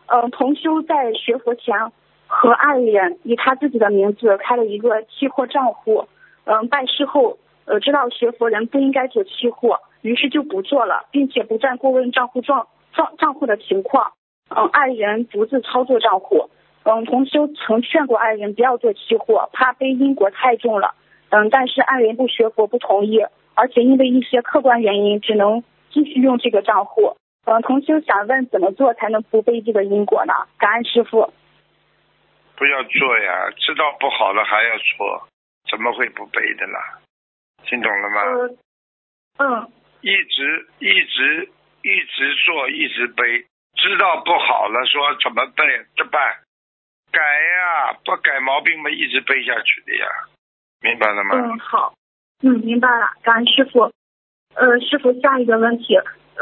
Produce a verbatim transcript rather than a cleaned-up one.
呃，同修在学佛前和爱人以他自己的名字开了一个期货账户，嗯、呃，拜师后呃知道学佛人不应该做期货，于是就不做了，并且不再过问账户状账账户的情况。嗯、呃，爱人独自操作账户。嗯，同修曾劝过爱人不要做期货，怕背因果太重了。嗯，但是爱人不学佛不同意，而且因为一些客观原因，只能继续用这个账户。嗯，同修想问怎么做才能不背这个因果呢？感恩师父。 不要做呀，知道不好了还要做，怎么会不背的啦？听懂了吗？ 呃、嗯。 一直一直一直做，一直背，知道不好了，说怎么背怎么办？改呀，不改毛病嘛，一直背下去的呀，明白了吗？ 嗯，好，嗯，明白了，感恩师父。呃，师父，下一个问题，